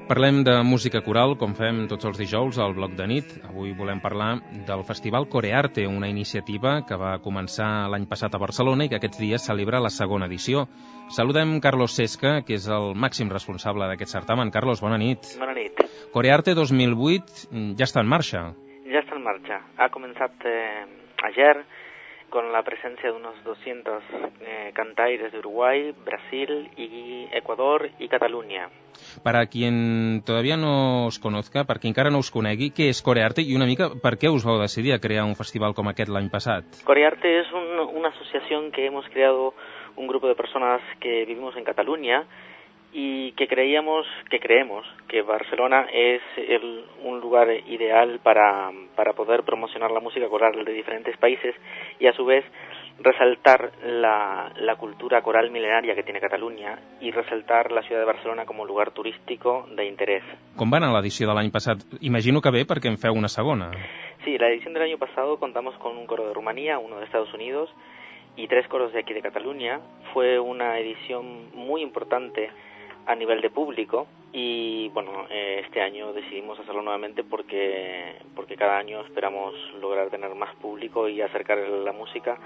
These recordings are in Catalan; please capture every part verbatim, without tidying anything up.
Parlem de música coral, com fem tots els dijous al Bloc de Nit. Avui volem parlar del Festival Corearte, una iniciativa que va començar l'any passat a Barcelona i que aquests dies celebra la segona edició. Saludem Carlos Sesca, que és el màxim responsable d'aquest certamen. Carlos, bona nit. Bona nit. Corearte dos mil vuit ja està en marxa. Ya está en marcha. Ha comenzado eh, ayer con la presencia de unos doscientos eh, cantaires de Uruguay, Brasil, y Ecuador y Cataluña. Para quien todavía no os conozca, per qui encara no us conegui, què és Corearte i una mica per què us vau decidir a crear un festival com aquest l'any passat? Corearte es un, una asociación que hemos creado un grupo de personas que vivimos en Cataluña y que creíamos, que creemos que Barcelona es el, un lugar ideal para, para poder promocionar la música coral de diferentes países y a su vez resaltar la, la cultura coral milenaria que tiene Cataluña y resaltar la ciudad de Barcelona como lugar turístico de interés. Com va anar l'edició de l'any passat? Imagino que bé, perquè en feu una segona. Sí, la edición del año pasado contamos con un coro de Rumanía, uno de Estados Unidos y tres coros de aquí de Cataluña. Fue una edición muy importante a nivel de público y bueno, eh, este año decidimos hacerlo nuevamente porque, porque cada año esperamos lograr tener más público y acercar la música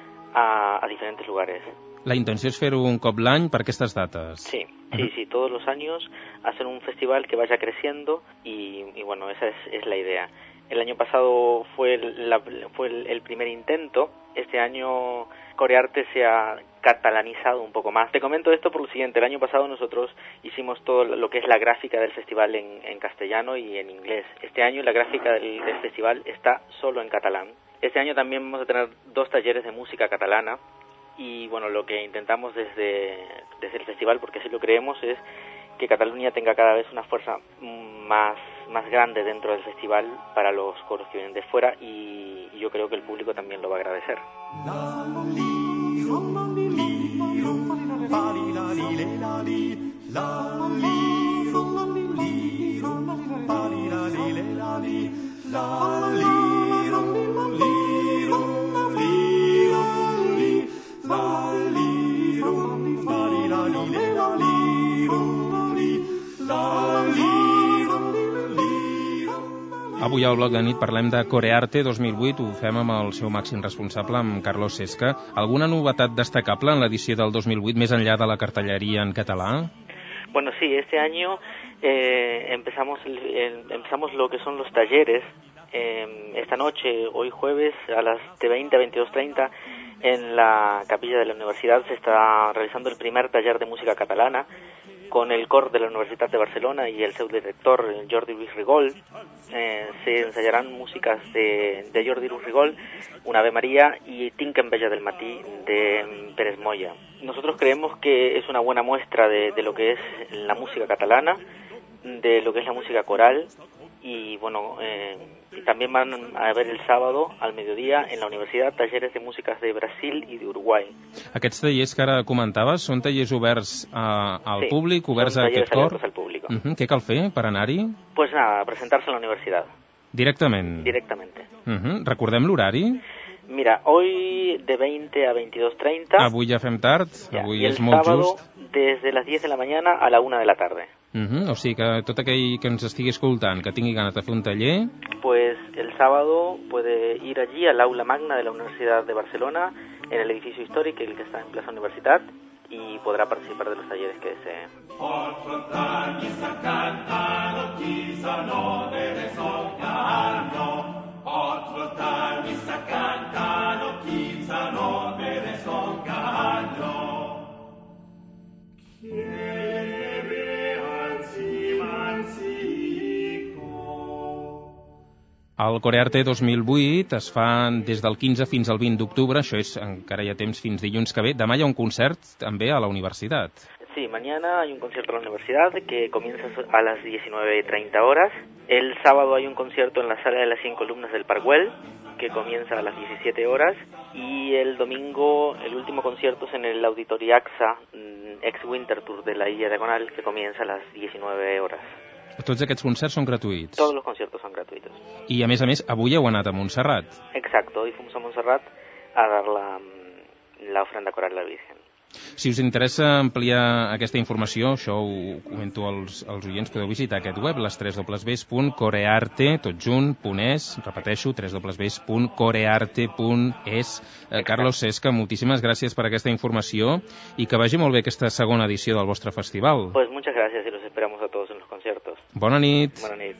a, a diferentes lugares. La intenció és fer-ho un cop l'any per aquestes dates. Sí, sí, sí, todos los años hacer un festival que vaya creciendo y, y bueno, esa es, es la idea. El año pasado fue, la, fue el, el primer intento, este año Corearte se ha catalanizado un poco más. Te comento esto por lo siguiente, el año pasado nosotros hicimos todo lo que es la gráfica del festival en, en castellano y en inglés. Este año la gráfica del, del festival está solo en catalán. Este año también vamos a tener dos talleres de música catalana y bueno, lo que intentamos desde, desde el festival, porque así lo creemos, es que Cataluña tenga cada vez una fuerza más, más grande dentro del festival para los coros que vienen de fuera y, y yo creo que el público también lo va a agradecer. Avui al Bloc de Nit parlem de Corearte dos mil vuit, ho fem amb el seu màxim responsable, amb Carlos Sesca. Alguna novetat destacable en l'edició del dos mil vuit, més enllà de la cartelleria en català? Bueno, sí, este año eh, empezamos, eh, empezamos lo que son los talleres. Eh, esta noche, hoy jueves, a las de veinte a veintidós treinta, en la capilla de la universidad se está realizando el primer taller de música catalana con el cor de la Universitat de Barcelona y el seu director Jordi Luis Rigol. Eh, se ensayarán músicas de, de Jordi Luis Rigol, una Ave María y Tinc enveja del matí de Pérez Moya. Nosotros creemos que es una buena muestra de, de lo que es la música catalana, de lo que es la música coral y bueno, eh, también van a haver el sábado al mediodía en la universidad talleres de músicas de Brasil i d'Uruguai. Aquests tallers que ara comentaves són tallers oberts a, al sí, públic, oberts a aquest cor? Al público. Uh -huh. Què cal fer per anar-hi? Pues nada, presentarse en la universidad. Directament? Directamente. Uh -huh. Recordem l'horari? Mira, hoy de veinte a veintidós treinta. Avui ja fem tard, ja, avui y és molt sábado, just. Desde las diez de la mañana a la una de la tarde. Uh -huh. O sigui que tot aquell que ens estigui escoltant, que tingui ganes de fer un taller... Pues el sábado puede ir allí al aula magna de la Universidad de Barcelona, en el edificio histórico, el que está en Plaza Universitat, y podrá participar de los talleres que desee. El Corearte dos mil vuit es fa des del quinze fins al vint d'octubre, això és, encara hi ha temps fins dilluns que ve. Demà hi ha un concert també a la universitat. Sí, mañana hay un concierto en la universidad que comienza a las diecinueve treinta horas. El sábado hay un concierto en la sala de las cien columnas del Parkwell que comienza a las diecisiete horas y el domingo el último concierto es en el Auditori AXA ex Winter Tour de la Illa Diagonal que comienza a las diecinueve horas. Tots aquests concerts són gratuïts? Todos los conciertos son gratuitos. I a més a més, avui heu anat a Montserrat. Exacto, hoy fuimos a Montserrat a dar la, la ofrenda coral a la Virgen. Si us interessa ampliar aquesta informació, això ho comento als, als oients, podeu visitar aquest web, les tres dobles ves punt corearte, tot junt, punt es, repeteixo, tres dobles ves punt corearte punt es. Eh, Carlos Cesca, moltíssimes gràcies per aquesta informació i que vagi molt bé aquesta segona edició del vostre festival. Pues muchas gracias y los esperamos a todos en los conciertos. Bona nit. Bona nit.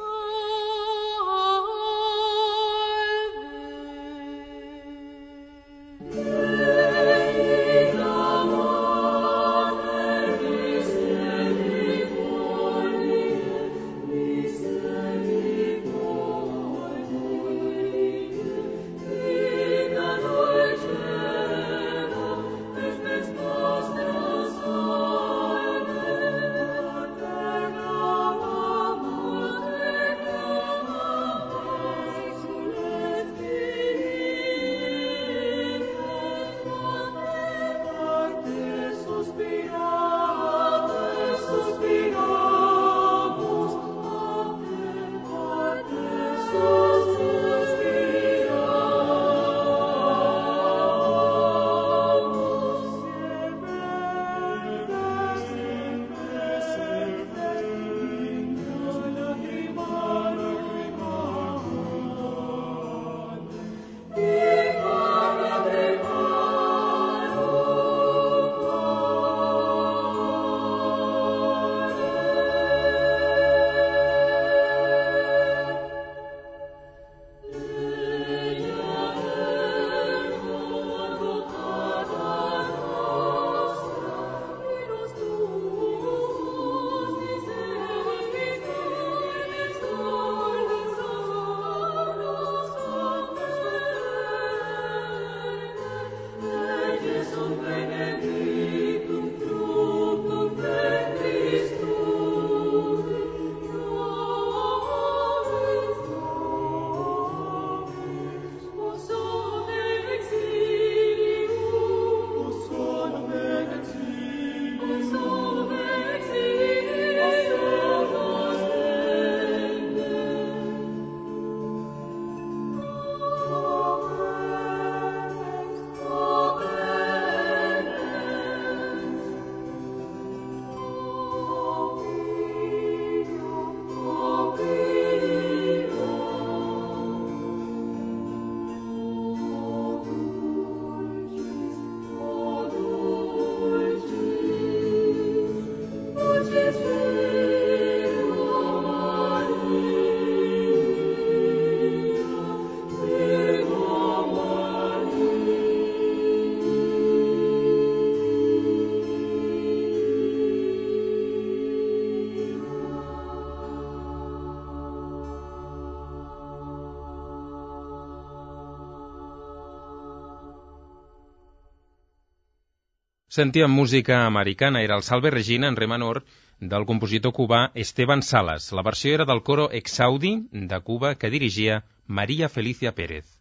Sentíem música americana, era el Salve Regina en re menor del compositor cubà Esteban Salas. La versió era del coro Exaudi de Cuba que dirigia María Felicia Pérez.